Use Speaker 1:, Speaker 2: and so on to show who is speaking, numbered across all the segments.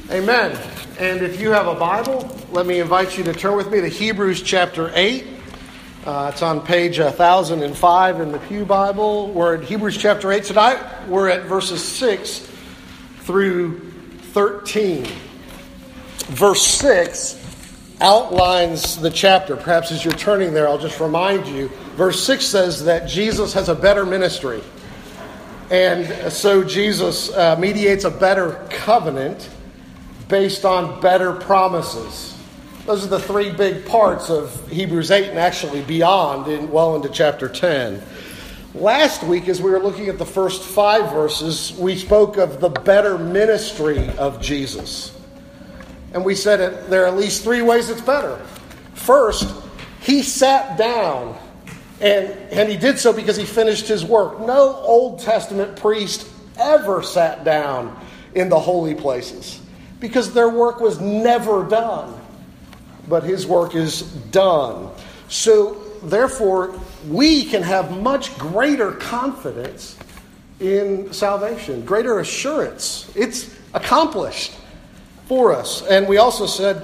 Speaker 1: Amen. And if you have a Bible, let me invite you to turn with me to Hebrews chapter 8. It's on page 1005 in the Pew Bible. We're in Hebrews chapter 8 tonight. We're at verses 6 through 13. Verse 6 outlines the chapter. Perhaps as you're turning there, I'll just remind you. Verse 6 says that Jesus has a better ministry. And so Jesus mediates a better covenant based on better promises. Those are the three big parts of Hebrews 8 and actually beyond, well into chapter 10. Last week, as we were looking at the first 5 verses, we spoke of the better ministry of Jesus. And we said there are at least 3 ways it's better. First, he sat down, and he did so because he finished his work. No Old Testament priest ever sat down in the holy places because their work was never done. But his work is done. So, therefore, we can have much greater confidence in salvation, greater assurance. It's accomplished for us. And we also said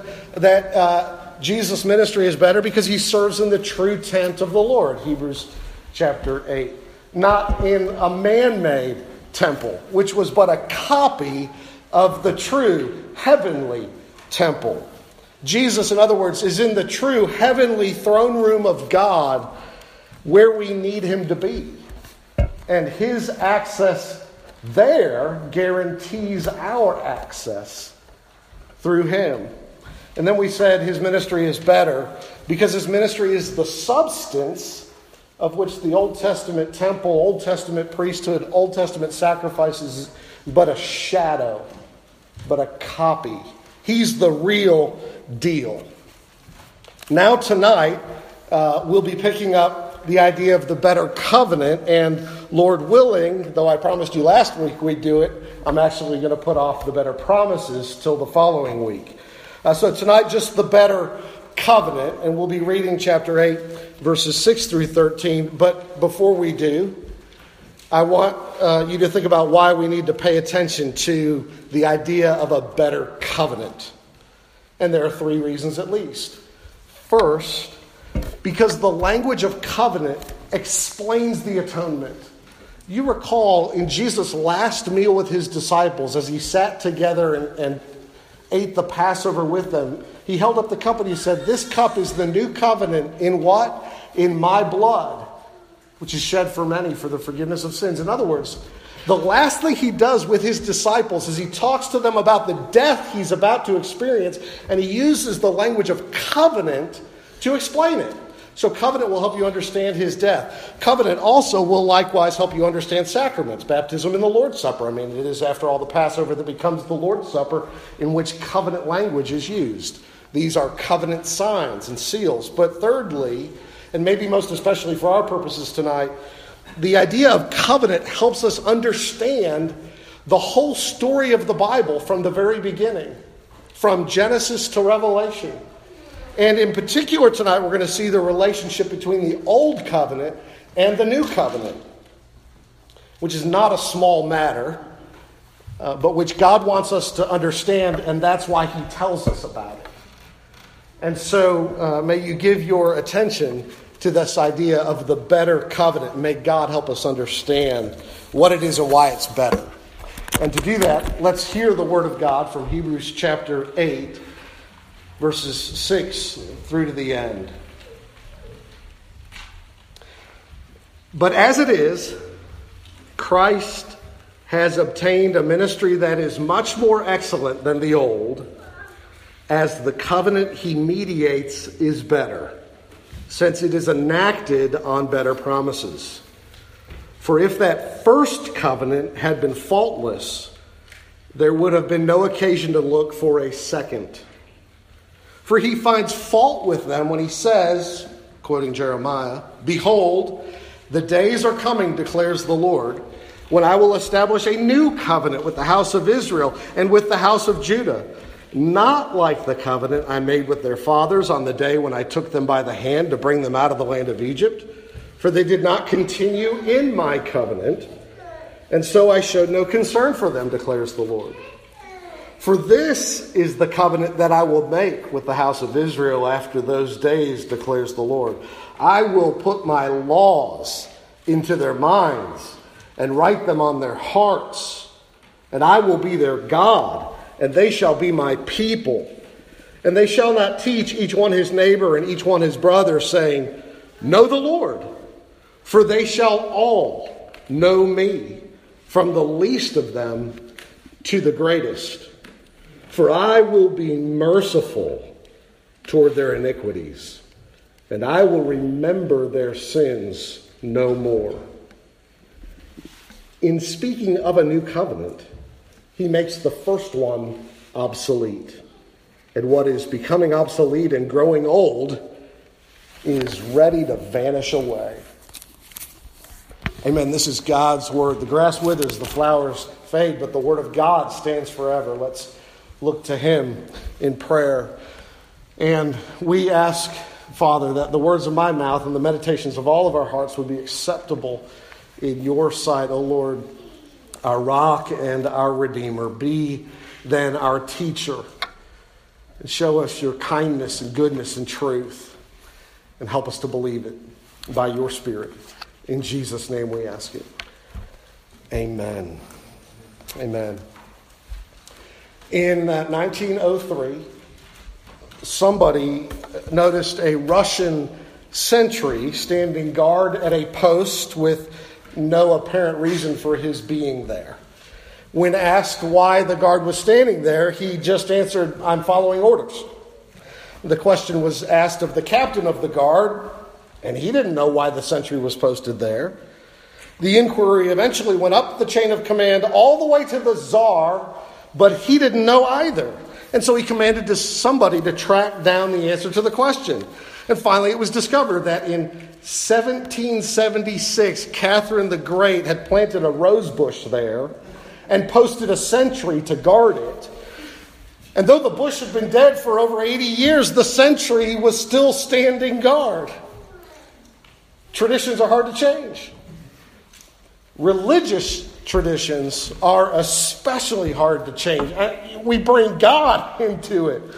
Speaker 1: that Jesus' ministry is better because he serves in the true tent of the Lord, Hebrews chapter 8. Not in a man-made temple, which was but a copy of the true heavenly temple. Jesus, in other words, is in the true heavenly throne room of God where we need him to be. And his access there guarantees our access through him. And then we said his ministry is better because his ministry is the substance of which the Old Testament temple, Old Testament priesthood, Old Testament sacrifices is but a shadow, but a copy. He's the real deal. Now tonight, we'll be picking up the idea of the better covenant, and Lord willing, though I promised you last week we'd do it, I'm actually going to put off the better promises till the following week. So tonight, just the better covenant, and we'll be reading chapter 8, verses 6 through 13. But before we do, I want you to think about why we need to pay attention to the idea of a better covenant. And there are 3 reasons at least. First, because the language of covenant explains the atonement. You recall in Jesus' last meal with his disciples, as he sat together and ate the Passover with them, he held up the cup and he said, "This cup is the new covenant in what? In my blood, which is shed for many for the forgiveness of sins." In other words, the last thing he does with his disciples is he talks to them about the death he's about to experience, and he uses the language of covenant to explain it. So covenant will help you understand his death. Covenant also will likewise help you understand sacraments, baptism and the Lord's Supper. I mean, it is after all the Passover that becomes the Lord's Supper in which covenant language is used. These are covenant signs and seals. But thirdly, and maybe most especially for our purposes tonight, the idea of covenant helps us understand the whole story of the Bible from the very beginning, from Genesis to Revelation. And in particular tonight, we're going to see the relationship between the Old Covenant and the New Covenant, which is not a small matter, but which God wants us to understand, and that's why he tells us about it. And so may you give your attention to this idea of the better covenant. May God help us understand what it is and why it's better. And to do that, let's hear the word of God from Hebrews chapter 8, verses 6 through to the end. "But as it is, Christ has obtained a ministry that is much more excellent than the old, as the covenant he mediates is better, since it is enacted on better promises. For if that first covenant had been faultless, there would have been no occasion to look for a second. For he finds fault with them when he says," quoting Jeremiah, "Behold, the days are coming, declares the Lord, when I will establish a new covenant with the house of Israel and with the house of Judah, not like the covenant I made with their fathers on the day when I took them by the hand to bring them out of the land of Egypt. For they did not continue in my covenant, and so I showed no concern for them, declares the Lord. For this is the covenant that I will make with the house of Israel after those days, declares the Lord. I will put my laws into their minds and write them on their hearts. And I will be their God, and they shall be my people. And they shall not teach each one his neighbor and each one his brother, saying, Know the Lord. For they shall all know me, from the least of them to the greatest. For I will be merciful toward their iniquities, and I will remember their sins no more. In speaking of a new covenant, he makes the first one obsolete. And what is becoming obsolete and growing old is ready to vanish away. Amen. This is God's word. The grass withers, the flowers fade, but the word of God stands forever. Let's look to him in prayer. And we ask, Father, that the words of my mouth and the meditations of all of our hearts would be acceptable in your sight, O Lord, our rock and our redeemer. Be then our teacher and show us your kindness and goodness and truth, and help us to believe it by your Spirit. In Jesus' name we ask it. Amen. Amen. In 1903, somebody noticed a Russian sentry standing guard at a post with no apparent reason for his being there. When asked why the guard was standing there, he just answered, I'm following orders. The question was asked of the captain of the guard, and he didn't know why the sentry was posted there. The inquiry eventually went up the chain of command all the way to the Tsar, but he didn't know either. And so he commanded somebody to track down the answer to the question. And finally it was discovered that in 1776, Catherine the Great had planted a rose bush there and posted a sentry to guard it. And though the bush had been dead for over 80 years, the sentry was still standing guard. Traditions are hard to change. Religious traditions are especially hard to change. We bring God into it.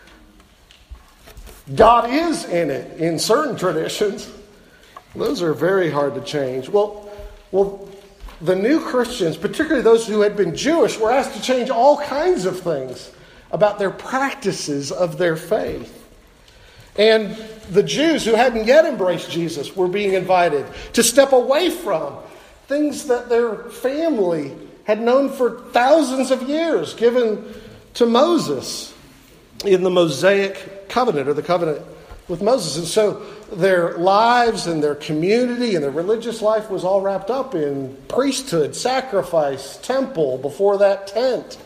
Speaker 1: God is in it in certain traditions. Those are very hard to change. Well, the new Christians, particularly those who had been Jewish, were asked to change all kinds of things about their practices of their faith. And the Jews who hadn't yet embraced Jesus were being invited to step away from things that their family had known for thousands of years, given to Moses in the Mosaic covenant, or the covenant with Moses. And so their lives and their community and their religious life was all wrapped up in priesthood, sacrifice, temple, before that tent.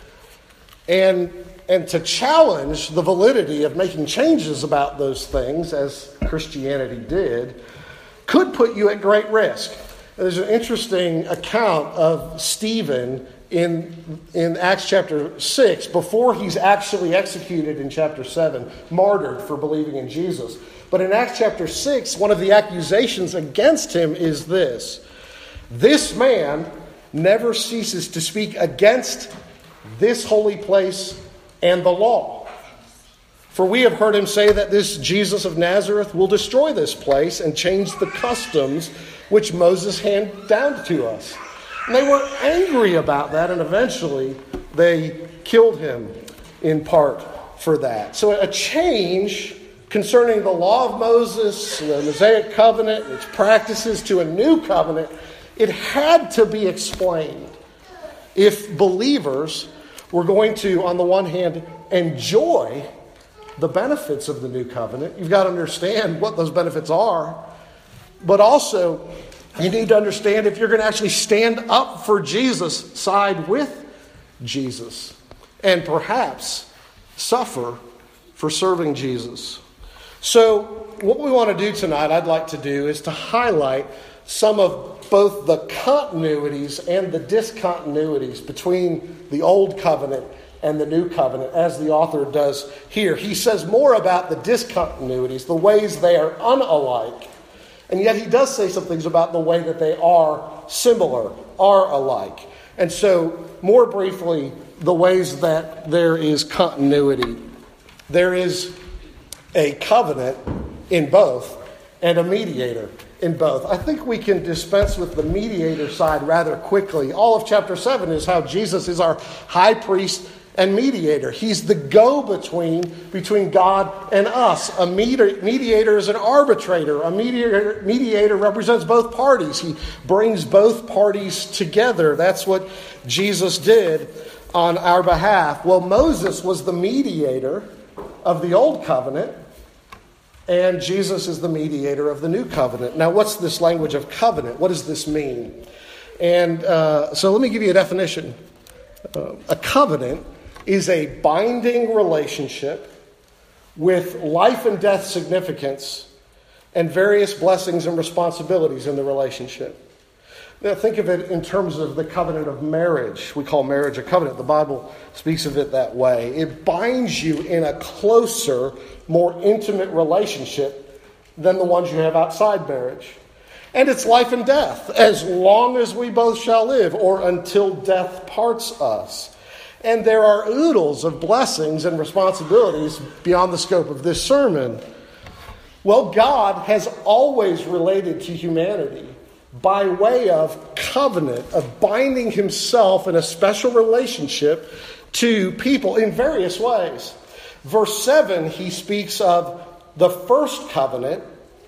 Speaker 1: And to challenge the validity of making changes about those things, as Christianity did, could put you at great risk. There's an interesting account of Stephen in Acts chapter 6, before he's actually executed in chapter 7, martyred for believing in Jesus. But in Acts chapter 6, one of the accusations against him is this: this man never ceases to speak against this holy place and the law. For we have heard him say that this Jesus of Nazareth will destroy this place and change the customs which Moses handed down to us. And they were angry about that, and eventually they killed him in part for that. So a change concerning the law of Moses, the Mosaic covenant, its practices, to a new covenant, it had to be explained if believers were going to, on the one hand, enjoy the benefits of the new covenant. You've got to understand what those benefits are. But also, you need to understand if you're going to actually stand up for Jesus, side with Jesus, and perhaps suffer for serving Jesus. So what we want to do tonight, I'd like to do, is to highlight some of both the continuities and the discontinuities between the Old Covenant and the New Covenant, as the author does here. He says more about the discontinuities, the ways they are unalike, and yet he does say some things about the way that they are similar, are alike. And so, more briefly, the ways that there is continuity. There is a covenant in both and a mediator in both. I think we can dispense with the mediator side rather quickly. All of chapter 7 is how Jesus is our high priest and mediator. He's the go-between between God and us. A mediator is an arbitrator. A mediator represents both parties. He brings both parties together. That's what Jesus did on our behalf. Well, Moses was the mediator of the old covenant, and Jesus is the mediator of the new covenant. Now, what's this language of covenant? What does this mean? And so let me give you a definition. A covenant is a binding relationship with life and death significance and various blessings and responsibilities in the relationship. Now, think of it in terms of the covenant of marriage. We call marriage a covenant. The Bible speaks of it that way. It binds you in a closer, more intimate relationship than the ones you have outside marriage. And it's life and death, as long as we both shall live, or until death parts us. And there are oodles of blessings and responsibilities beyond the scope of this sermon. Well, God has always related to humanity by way of covenant, of binding himself in a special relationship to people in various ways. Verse 7, he speaks of the first covenant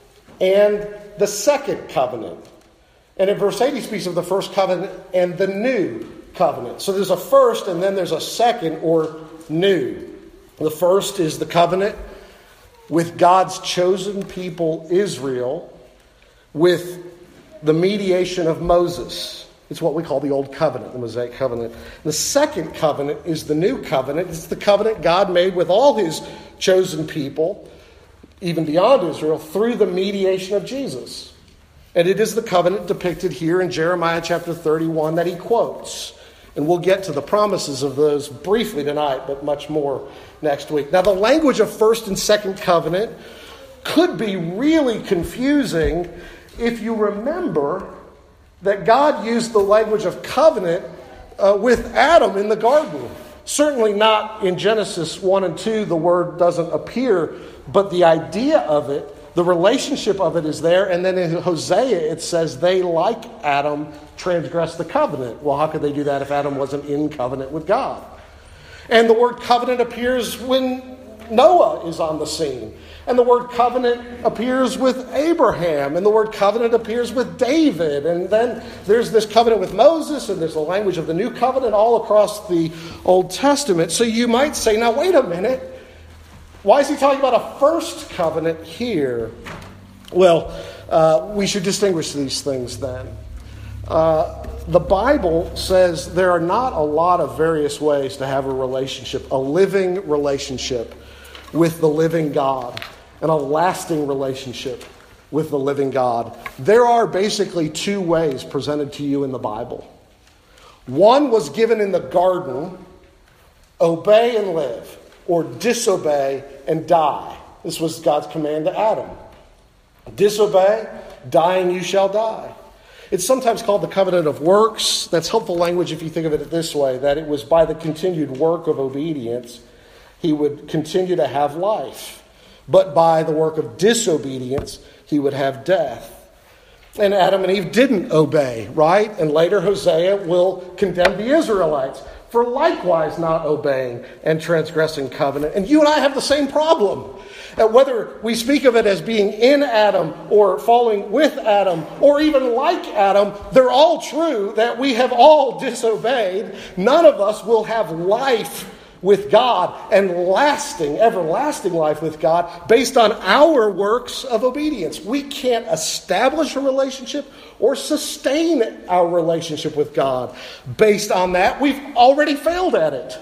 Speaker 1: and the second covenant. And in verse 8, he speaks of the first covenant and the new covenant. So there's a first and then there's a second, or new. The first is the covenant with God's chosen people, Israel, with the mediation of Moses. It's what we call the Old Covenant, the Mosaic Covenant. The second covenant is the New Covenant. It's the covenant God made with all his chosen people, even beyond Israel, through the mediation of Jesus. And it is the covenant depicted here in Jeremiah chapter 31 that he quotes. And we'll get to the promises of those briefly tonight, but much more next week. Now, the language of first and second covenant could be really confusing if you remember that God used the language of covenant with Adam in the garden. Certainly not in Genesis 1 and 2, the word doesn't appear, but the idea of it, the relationship of it is there. And then in Hosea it says they, like Adam, transgressed the covenant. Well, how could they do that if Adam wasn't in covenant with God? And the word covenant appears when Noah is on the scene. And the word covenant appears with Abraham. And the word covenant appears with David. And then there's this covenant with Moses. And there's the language of the new covenant all across the Old Testament. So you might say, now wait a minute. Why is he talking about a first covenant here? Well, we should distinguish these things then. The Bible says there are not a lot of various ways to have a relationship, a living relationship with the living God, and a lasting relationship with the living God. There are basically two ways presented to you in the Bible. One was given in the garden, obey and live, or disobey and die. This was God's command to Adam. Disobey, dying you shall die. It's sometimes called the covenant of works. That's helpful language if you think of it this way, that it was by the continued work of obedience he would continue to have life. But by the work of disobedience, he would have death. And Adam and Eve didn't obey, right? And later Hosea will condemn the Israelites for likewise not obeying and transgressing covenant. And you and I have the same problem. Whether we speak of it as being in Adam or falling with Adam or even like Adam, they're all true that we have all disobeyed. None of us will have life with God and lasting, everlasting life with God based on our works of obedience. We can't establish a relationship or sustain our relationship with God based on that. We've already failed at it.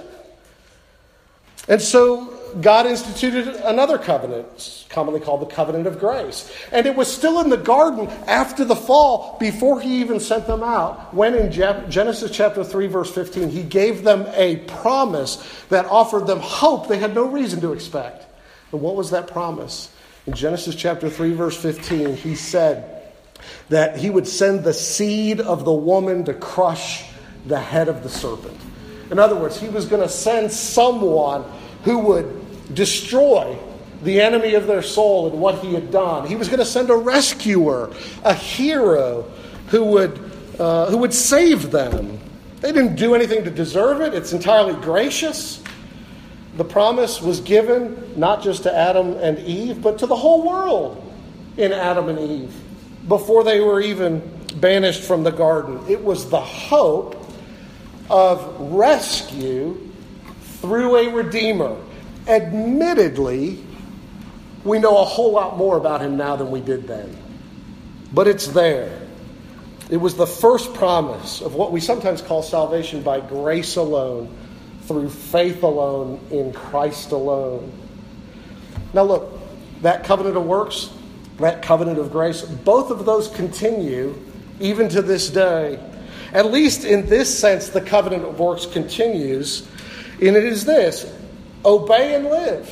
Speaker 1: And so God instituted another covenant, commonly called the covenant of grace. And it was still in the garden after the fall, before he even sent them out, when in Genesis chapter 3, verse 15, he gave them a promise that offered them hope they had no reason to expect. And what was that promise? In Genesis chapter 3, verse 15, he said that he would send the seed of the woman to crush the head of the serpent. In other words, he was going to send someone who would destroy the enemy of their soul and what he had done. He was going to send a rescuer, a hero who would save them. They didn't do anything to deserve it. It's entirely gracious. The promise was given not just to Adam and Eve, but to the whole world in Adam and Eve before they were even banished from the garden. It was the hope of rescue through a Redeemer. Admittedly, we know a whole lot more about him now than we did then. But it's there. It was the first promise of what we sometimes call salvation by grace alone, through faith alone, in Christ alone. Now look, that covenant of works, that covenant of grace, both of those continue even to this day. At least in this sense, the covenant of works continues, and it is this: obey and live,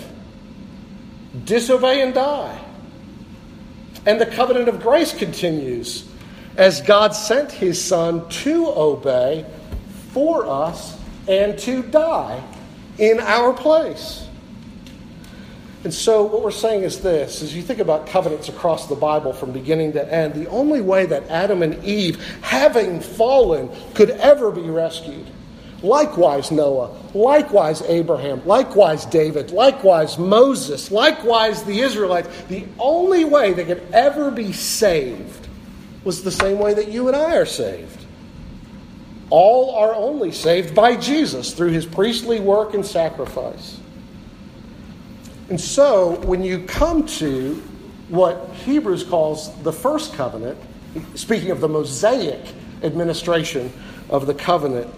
Speaker 1: disobey and die. And the covenant of grace continues as God sent his Son to obey for us and to die in our place. And so what we're saying is this: as you think about covenants across the Bible from beginning to end, the only way that Adam and Eve, having fallen, could ever be rescued, likewise Noah, likewise Abraham, likewise David, likewise Moses, likewise the Israelites, the only way they could ever be saved was the same way that you and I are saved. All are only saved by Jesus through his priestly work and sacrifice. And so, when you come to what Hebrews calls the first covenant, speaking of the Mosaic administration of the covenant,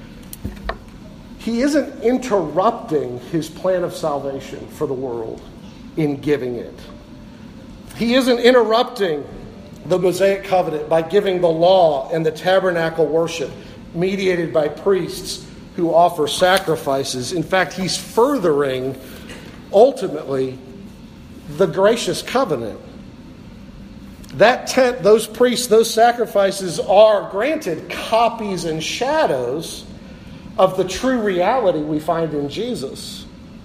Speaker 1: he isn't interrupting his plan of salvation for the world in giving it. He isn't interrupting the Mosaic covenant by giving the law and the tabernacle worship mediated by priests who offer sacrifices. In fact, he's furthering, ultimately, the gracious covenant. That tent, those priests, those sacrifices are, granted, copies and shadows of the true reality we find in Jesus.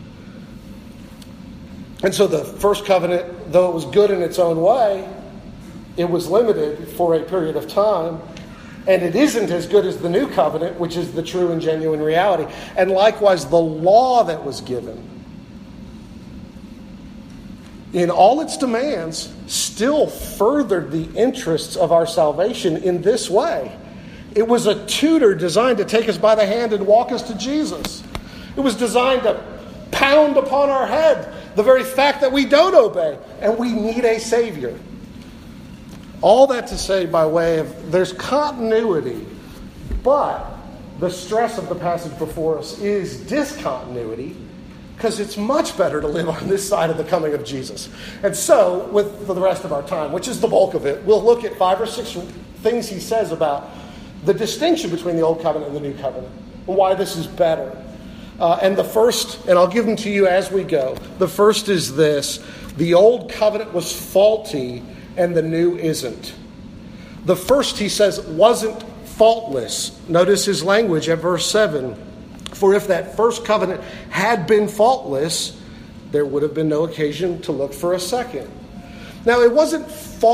Speaker 1: And so the first covenant, though it was good in its own way, it was limited for a period of time. And it isn't as good as the new covenant, which is the true and genuine reality. And likewise, the law that was given, in all its demands, still furthered the interests of our salvation in this way. It was a tutor designed to take us by the hand and walk us to Jesus. It was designed to pound upon our head the very fact that we don't obey and we need a Savior. All that to say by way of, there's continuity, but the stress of the passage before us is discontinuity, because it's much better to live on this side of the coming of Jesus. And so, for the rest of our time, which is the bulk of it, we'll look at 5 or 6 things he says about the distinction between the Old Covenant and the New Covenant, and why this is better. And the first, and I'll give them to you as we go, the first is this: the Old Covenant was faulty and the new isn't. The first, he says, wasn't faultless. Notice his language at verse 7. For if that first covenant had been faultless, there would have been no occasion to look for a second. Now, it was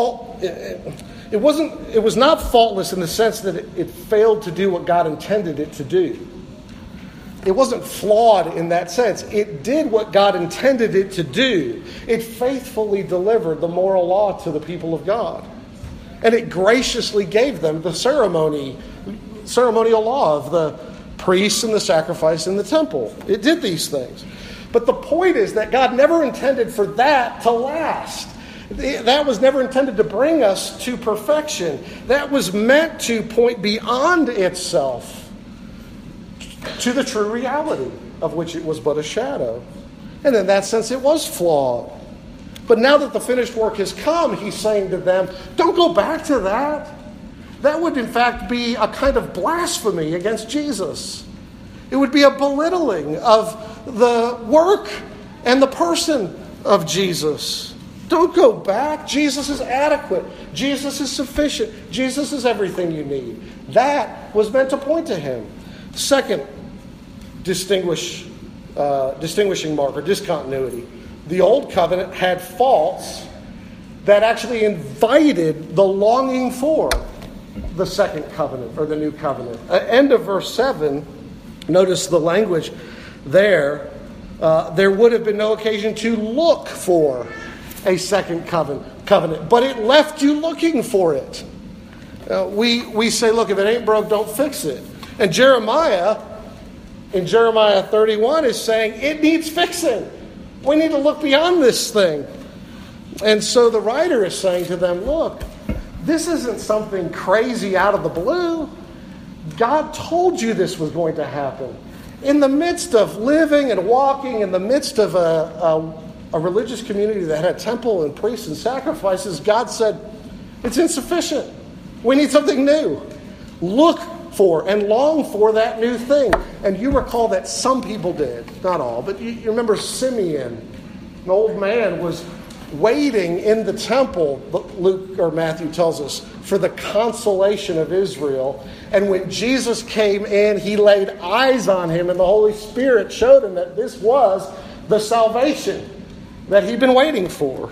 Speaker 1: not faultless in the sense that it failed to do what God intended it to do. It wasn't flawed in that sense. It did what God intended it to do. It faithfully delivered the moral law to the people of God. And it graciously gave them the ceremonial law of the priests and the sacrifice in the temple. It did these things. But the point is that God never intended for that to last. That was never intended to bring us to perfection. That was meant to point beyond itself to the true reality of which it was but a shadow. And in that sense, it was flawed. But now that the finished work has come, he's saying to them, don't go back to that. That would in fact be a kind of blasphemy against Jesus. It would be a belittling of the work and the person of Jesus. Don't go back. Jesus is adequate. Jesus is sufficient. Jesus is everything you need. That was meant to point to him. Second distinguishing mark or discontinuity. The old covenant had faults that actually invited the longing for the second covenant or the new covenant. End of verse 7, notice the language there. There would have been no occasion to look for a second covenant, but it left you looking for it. We say, look, if it ain't broke, don't fix it. And Jeremiah, in Jeremiah 31, is saying it needs fixing. We need to look beyond this thing. And so the writer is saying to them, look, this isn't something crazy out of the blue. God told you this was going to happen. In the midst of living and walking, in the midst of a religious community that had a temple and priests and sacrifices, God said, it's insufficient. We need something new. Look for and long for that new thing. And you recall that some people did, not all, but you remember Simeon, an old man, was waiting in the temple, Luke or Matthew tells us, for the consolation of Israel. And when Jesus came in, he laid eyes on him, and the Holy Spirit showed him that this was the salvation that he'd been waiting for.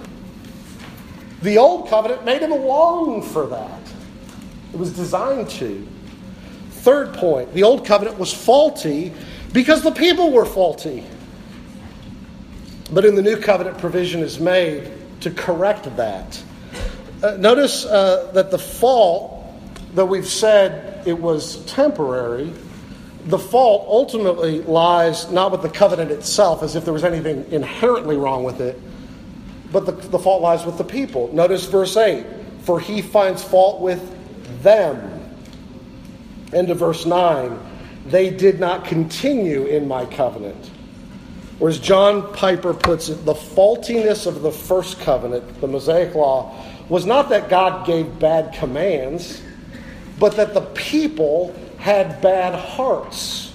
Speaker 1: The old covenant made him long for that. It was designed to. Third point, the old covenant was faulty because the people were faulty. But in the new covenant, provision is made to correct that. Notice that the fault, though we've said it was temporary, the fault ultimately lies not with the covenant itself, as if there was anything inherently wrong with it, but the fault lies with the people. Notice verse 8, for he finds fault with them. End of verse 9, they did not continue in my covenant. Or as John Piper puts it, the faultiness of the first covenant, the Mosaic law, was not that God gave bad commands, but that the people had bad hearts.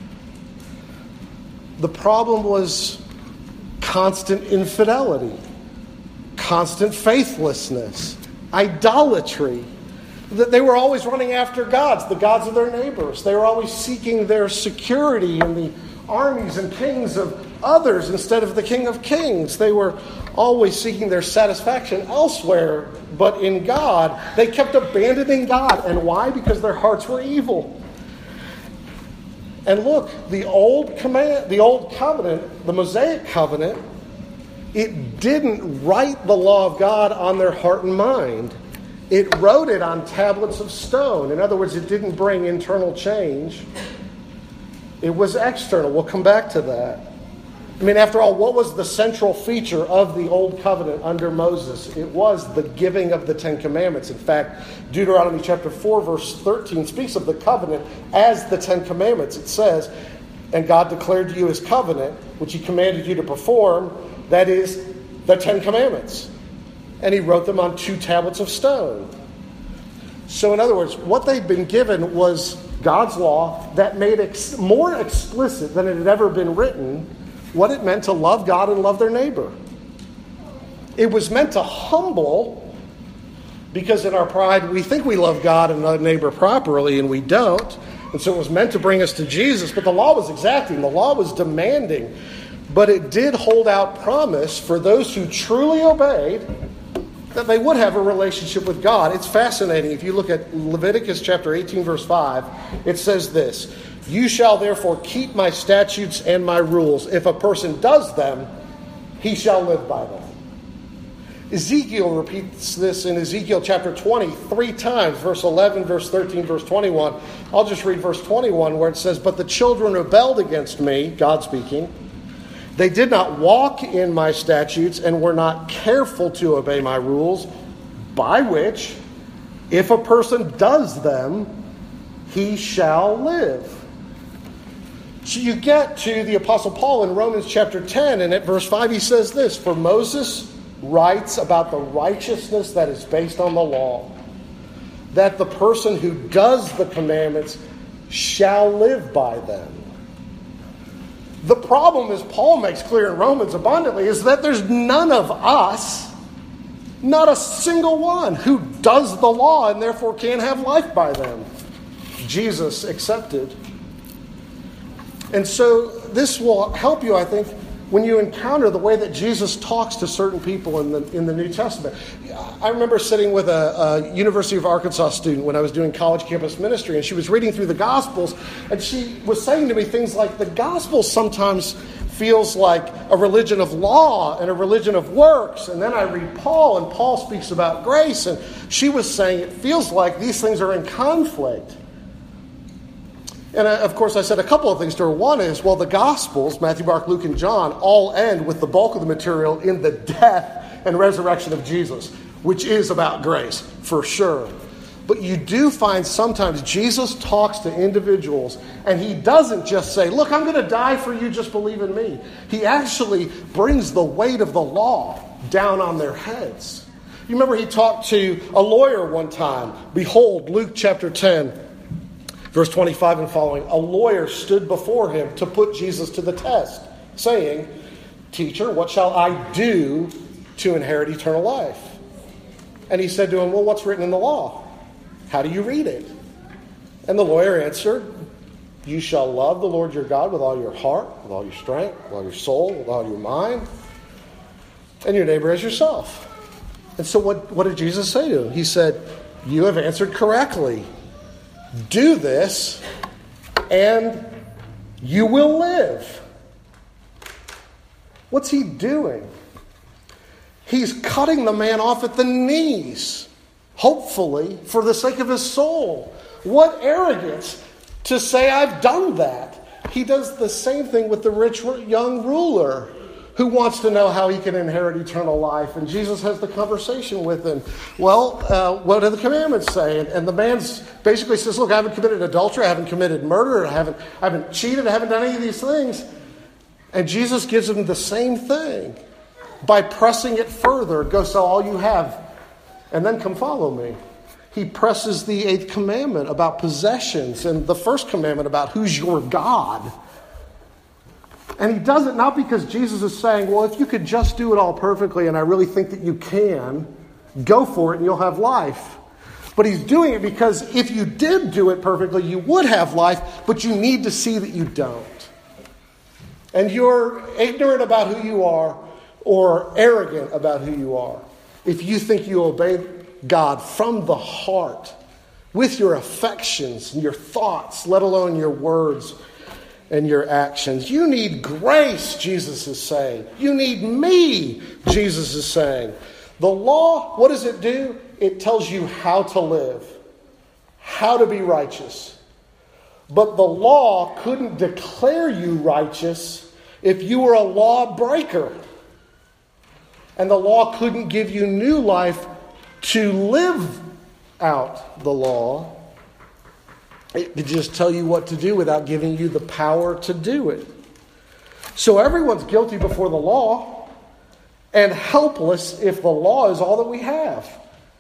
Speaker 1: The problem was constant infidelity, constant faithlessness, idolatry. That they were always running after gods, the gods of their neighbors. They were always seeking their security in the armies and kings of others instead of the King of Kings. They were always seeking their satisfaction elsewhere, but in God. They kept abandoning God. And why? Because their hearts were evil. And look, the old covenant, the Mosaic covenant, it didn't write the law of God on their heart and mind. It wrote it on tablets of stone. In other words, it didn't bring internal change. It was external. We'll come back to that. I mean, after all, what was the central feature of the Old Covenant under Moses? It was the giving of the Ten Commandments. In fact, Deuteronomy chapter 4, verse 13 speaks of the covenant as the Ten Commandments. It says, and God declared to you his covenant, which he commanded you to perform, that is, the Ten Commandments. And he wrote them on 2 tablets of stone. So in other words, what they'd been given was God's law that made more explicit than it had ever been written what it meant to love God and love their neighbor. It was meant to humble, because in our pride we think we love God and our neighbor properly, and we don't. And so it was meant to bring us to Jesus, but the law was exacting, the law was demanding. But it did hold out promise for those who truly obeyed, that they would have a relationship with God. It's fascinating. If you look at Leviticus chapter 18, verse 5, it says this, you shall therefore keep my statutes and my rules. If a person does them, he shall live by them. Ezekiel repeats this in Ezekiel chapter 20 3 times, verse 11, verse 13, verse 21. I'll just read verse 21 where it says, but the children rebelled against me, God speaking. They did not walk in my statutes and were not careful to obey my rules, by which, if a person does them, he shall live. So you get to the Apostle Paul in Romans chapter 10, and at verse 5 he says this, for Moses writes about the righteousness that is based on the law, that the person who does the commandments shall live by them. The problem, as Paul makes clear in Romans abundantly, is that there's none of us Not a single one. Who does the law and therefore can't have life by them? Jesus accepted. And so this will help you, I think, when you encounter the way that Jesus talks to certain people in the New Testament. I remember sitting with a University of Arkansas student when I was doing college campus ministry, and she was reading through the Gospels, and she was saying to me things like, the Gospel sometimes feels like a religion of law and a religion of works. And then I read Paul, and Paul speaks about grace, and she was saying it feels like these things are in conflict. And of course, I said a couple of things to her. One is, well, the Gospels, Matthew, Mark, Luke, and John, all end with the bulk of the material in the death and resurrection of Jesus, which is about grace, for sure. But you do find sometimes Jesus talks to individuals, and he doesn't just say, look, I'm going to die for you, just believe in me. He actually brings the weight of the law down on their heads. You remember he talked to a lawyer one time. Behold, Luke chapter 10. Verse 25 and following, a lawyer stood before him to put Jesus to the test, saying, Teacher, what shall I do to inherit eternal life? And he said to him, well, what's written in the law? How do you read it? And the lawyer answered, you shall love the Lord your God with all your heart, with all your strength, with all your soul, with all your mind, and your neighbor as yourself. And so what did Jesus say to him? He said, you have answered correctly. Do this, and you will live. What's he doing? He's cutting the man off at the knees, hopefully, for the sake of his soul. What arrogance to say, I've done that. He does the same thing with the rich young ruler who wants to know how he can inherit eternal life. And Jesus has the conversation with him. Well, what do the commandments say? And the man basically says, look, I haven't committed adultery, I haven't committed murder, I haven't cheated, I haven't done any of these things. And Jesus gives him the same thing by pressing it further. Go sell all you have and then come follow me. He presses the 8th commandment about possessions and the 1st commandment about who's your God. And he does it not because Jesus is saying, well, if you could just do it all perfectly, and I really think that you can, go for it and you'll have life. But he's doing it because if you did do it perfectly, you would have life, but you need to see that you don't. And you're ignorant about who you are or arrogant about who you are if you think you obey God from the heart with your affections and your thoughts, let alone your words and your actions. You need grace, Jesus is saying. You need me, Jesus is saying. The law, what does it do? It tells you how to live, how to be righteous. But the law couldn't declare you righteous if you were a lawbreaker. And the law couldn't give you new life to live out the law. It could just tell you what to do without giving you the power to do it. So everyone's guilty before the law and helpless if the law is all that we have.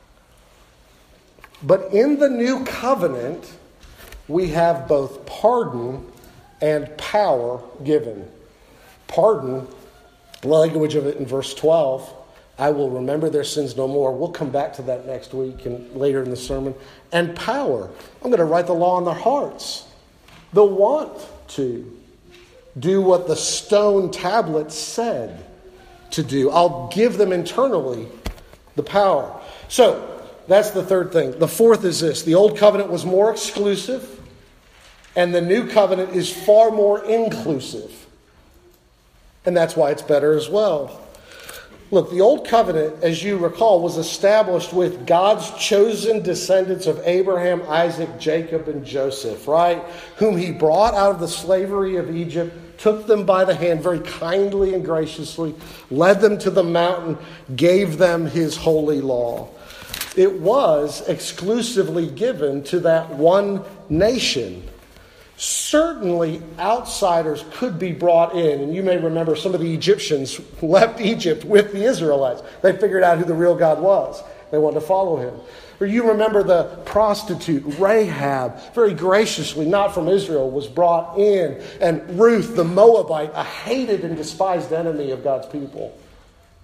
Speaker 1: But in the new covenant, we have both pardon and power given. Pardon, the language of it in verse 12, I will remember their sins no more. We'll come back to that next week and later in the sermon. And power. I'm going to write the law on their hearts. They'll want to do what the stone tablets said to do. I'll give them internally the power. So, that's the third thing. The fourth is this. The old covenant was more exclusive, and the new covenant is far more inclusive. And that's why it's better as well. Look, the old covenant, as you recall, was established with God's chosen descendants of Abraham, Isaac, Jacob, and Joseph, right? Whom he brought out of the slavery of Egypt, took them by the hand very kindly and graciously, led them to the mountain, gave them his holy law. It was exclusively given to that one nation. Certainly, outsiders could be brought in. And you may remember some of the Egyptians left Egypt with the Israelites. They figured out who the real God was. They wanted to follow him. Or you remember the prostitute, Rahab, very graciously, not from Israel, was brought in. And Ruth, the Moabite, a hated and despised enemy of God's people.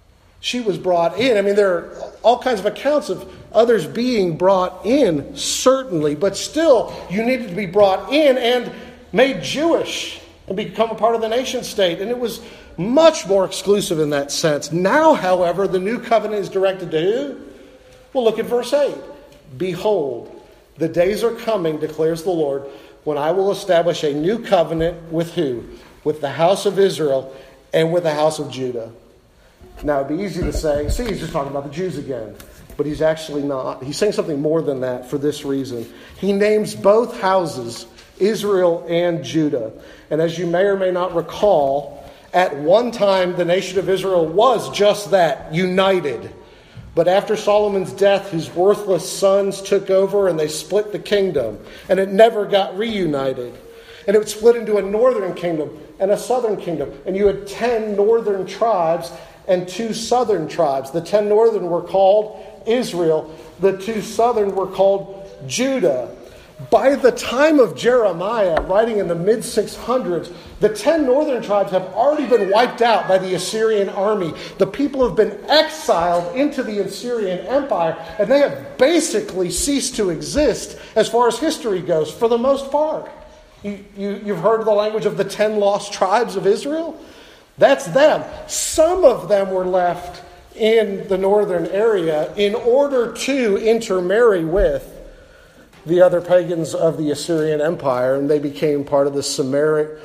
Speaker 1: She was brought in. I mean, there are all kinds of accounts of others being brought in, certainly. But still, you needed to be brought in and made Jewish and become a part of the nation state. And it was much more exclusive in that sense. Now, however, the new covenant is directed to who? Well, look at verse 8. Behold, the days are coming, declares the Lord, when I will establish a new covenant with who? With the house of Israel and with the house of Judah. Now, it'd be easy to say, see, he's just talking about the Jews again. But he's actually not. He's saying something more than that for this reason. He names both houses, Israel and Judah. And as you may or may not recall, at one time the nation of Israel was just that, united. But after Solomon's death, his worthless sons took over and they split the kingdom. And it never got reunited. And it would split into a northern kingdom and a southern kingdom. And you had 10 northern tribes and 2 southern tribes. The 10 northern were called Israel. The 2 southern were called Judah. By the time of Jeremiah, writing in the mid-600s, the 10 northern tribes have already been wiped out by the Assyrian army. The people have been exiled into the Assyrian Empire, and they have basically ceased to exist as far as history goes, for the most part. You've heard the language of the 10 lost tribes of Israel? That's them. Some of them were left in the northern area in order to intermarry with the other pagans of the Assyrian Empire, and they became part of the Samaria,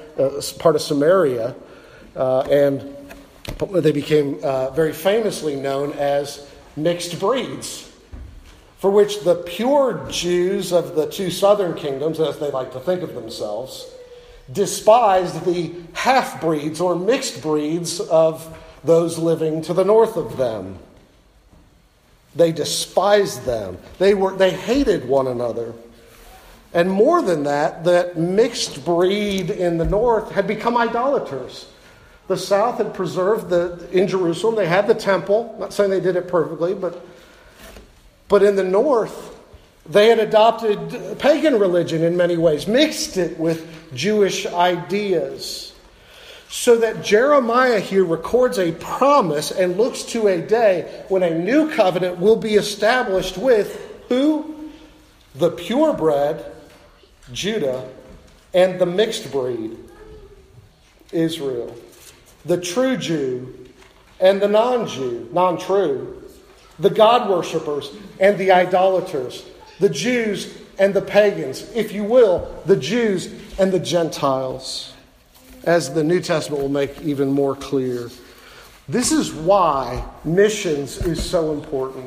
Speaker 1: and they became very famously known as mixed breeds, for which the pure Jews of the 2 southern kingdoms, as they like to think of themselves, despised the half-breeds or mixed breeds of those living to the north of them. They despised them. They hated one another. And more than that, that mixed breed in the north had become idolaters. The south had preserved in Jerusalem, they had the temple. I'm not saying they did it perfectly, but in the north, they had adopted pagan religion in many ways, mixed it with Jewish ideas. So that Jeremiah here records a promise and looks to a day when a new covenant will be established with who? The purebred, Judah, and the mixed breed, Israel. The true Jew and the non-Jew, non-true. The God worshippers and the idolaters. The Jews and the pagans. If you will, the Jews and the Gentiles. As the New Testament will make even more clear. This is why missions is so important.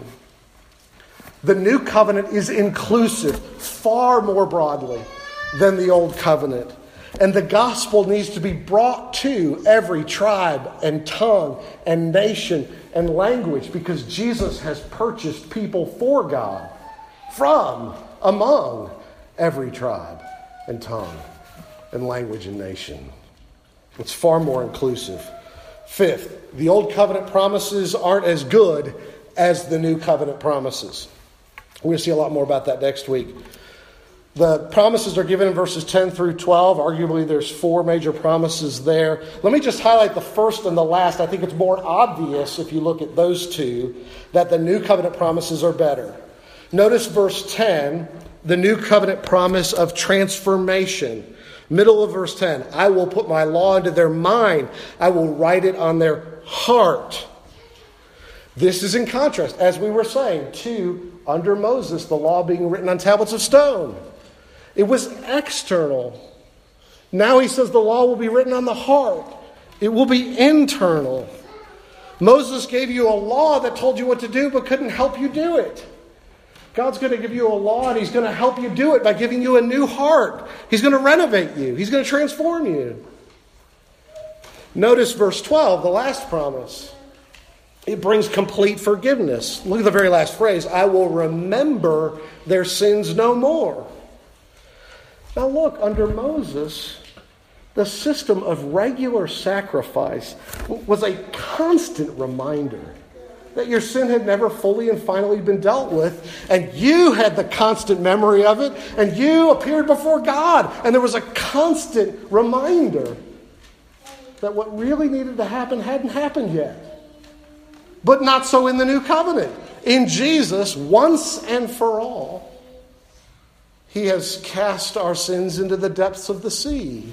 Speaker 1: The new covenant is inclusive far more broadly than the old covenant. And the gospel needs to be brought to every tribe and tongue and nation and language, because Jesus has purchased people for God from among every tribe and tongue and language and nation. It's far more inclusive. Fifth, the old covenant promises aren't as good as the new covenant promises. We're going to see a lot more about that next week. The promises are given in verses 10 through 12. Arguably, there's 4 major promises there. Let me just highlight the first and the last. I think it's more obvious if you look at those 2 that the new covenant promises are better. Notice verse 10, the new covenant promise of transformation. Middle of verse 10, I will put my law into their mind. I will write it on their heart. This is in contrast, as we were saying, to under Moses, the law being written on tablets of stone. It was external. Now he says the law will be written on the heart. It will be internal. Moses gave you a law that told you what to do but couldn't help you do it. God's going to give you a law and he's going to help you do it by giving you a new heart. He's going to renovate you. He's going to transform you. Notice verse 12, the last promise. It brings complete forgiveness. Look at the very last phrase. I will remember their sins no more. Now look, under Moses, the system of regular sacrifice was a constant reminder that your sin had never fully and finally been dealt with, and you had the constant memory of it, and you appeared before God, and there was a constant reminder that what really needed to happen hadn't happened yet. But not so in the new covenant. In Jesus, once and for all, he has cast our sins into the depths of the sea.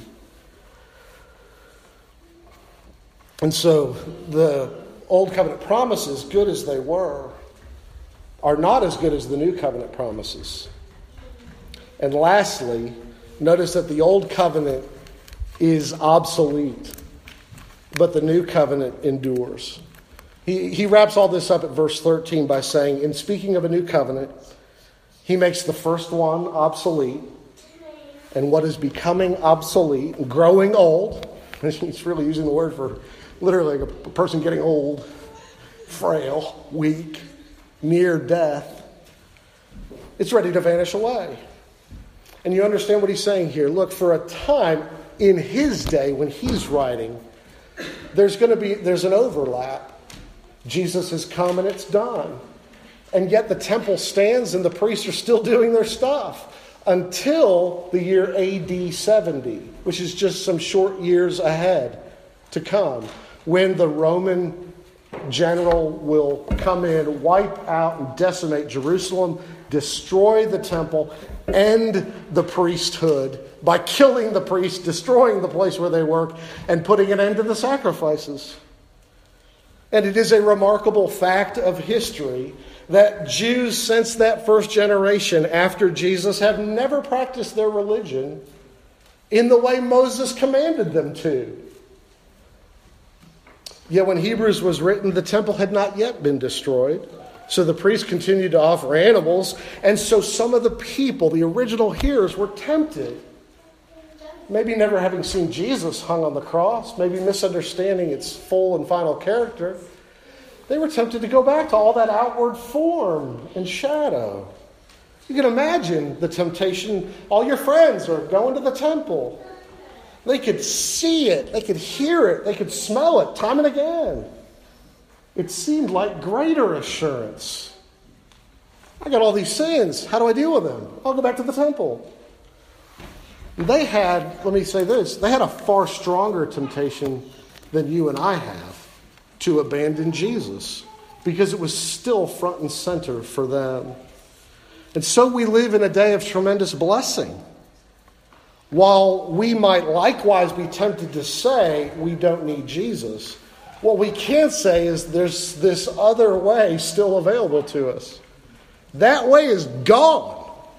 Speaker 1: And so the old covenant promises, good as they were, are not as good as the new covenant promises. And lastly, notice that the old covenant is obsolete, but the new covenant endures. He wraps all this up at verse 13 by saying, in speaking of a new covenant, he makes the first one obsolete, and what is becoming obsolete and growing old, he's really using the word for literally a person getting old, frail, weak, near death, it's ready to vanish away. And you understand what he's saying here. Look, for a time in his day when he's writing, there's an overlap. Jesus has come and it's done. And yet the temple stands and the priests are still doing their stuff until the year AD 70, which is just some short years ahead to come, when the Roman general will come in, wipe out and decimate Jerusalem, destroy the temple, end the priesthood by killing the priests, destroying the place where they work, and putting an end to the sacrifices. And it is a remarkable fact of history that Jews since that first generation after Jesus have never practiced their religion in the way Moses commanded them to. Yet when Hebrews was written, the temple had not yet been destroyed. So the priests continued to offer animals. And so some of the people, the original hearers, were tempted. Maybe never having seen Jesus hung on the cross, maybe misunderstanding its full and final character, they were tempted to go back to all that outward form and shadow. You can imagine the temptation. All your friends are going to the temple. They could see it, they could hear it, they could smell it time and again. It seemed like greater assurance. I got all these sins. How do I deal with them? I'll go back to the temple. They had, let me say this, they had a far stronger temptation than you and I have to abandon Jesus, because it was still front and center for them. And so we live in a day of tremendous blessing. While we might likewise be tempted to say we don't need Jesus, what we can't say is there's this other way still available to us. That way is gone.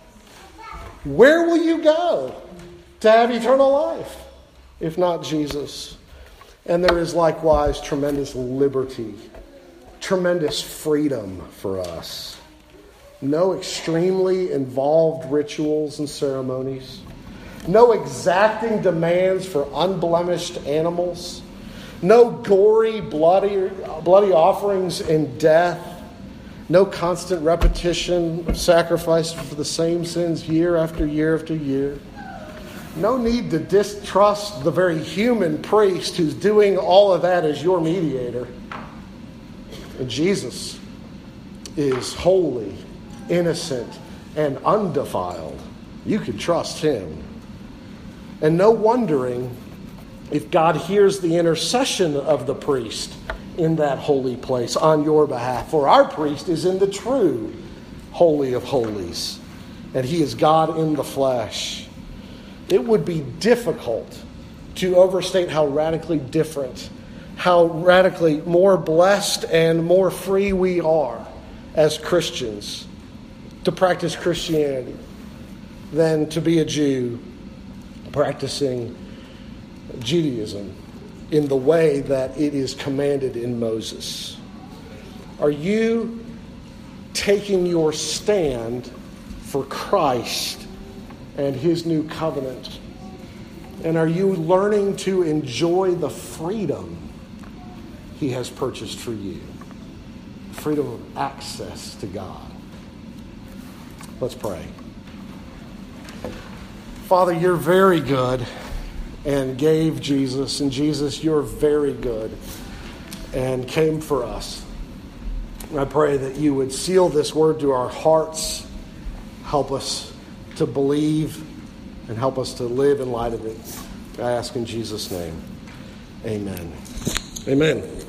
Speaker 1: Where will you go to have eternal life, if not Jesus? And there is likewise tremendous liberty, tremendous freedom for us. No extremely involved rituals and ceremonies. No exacting demands for unblemished animals. No gory, bloody offerings in death. No constant repetition of sacrifice for the same sins year after year after year. No need to distrust the very human priest who's doing all of that as your mediator. And Jesus is holy, innocent, and undefiled. You can trust him. And no wondering if God hears the intercession of the priest in that holy place on your behalf. For our priest is in the true Holy of Holies, and he is God in the flesh. It would be difficult to overstate how radically different, how radically more blessed and more free we are as Christians to practice Christianity than to be a Jew practicing Judaism in the way that it is commanded in Moses. Are you taking your stand for Christ and his new covenant? And are you learning to enjoy the freedom he has purchased for you? Freedom of access to God. Let's pray. Father, you're very good and gave Jesus. And Jesus, you're very good and came for us. I pray that you would seal this word to our hearts. Help us to believe and help us to live in light of it. I ask in Jesus' name. Amen. Amen.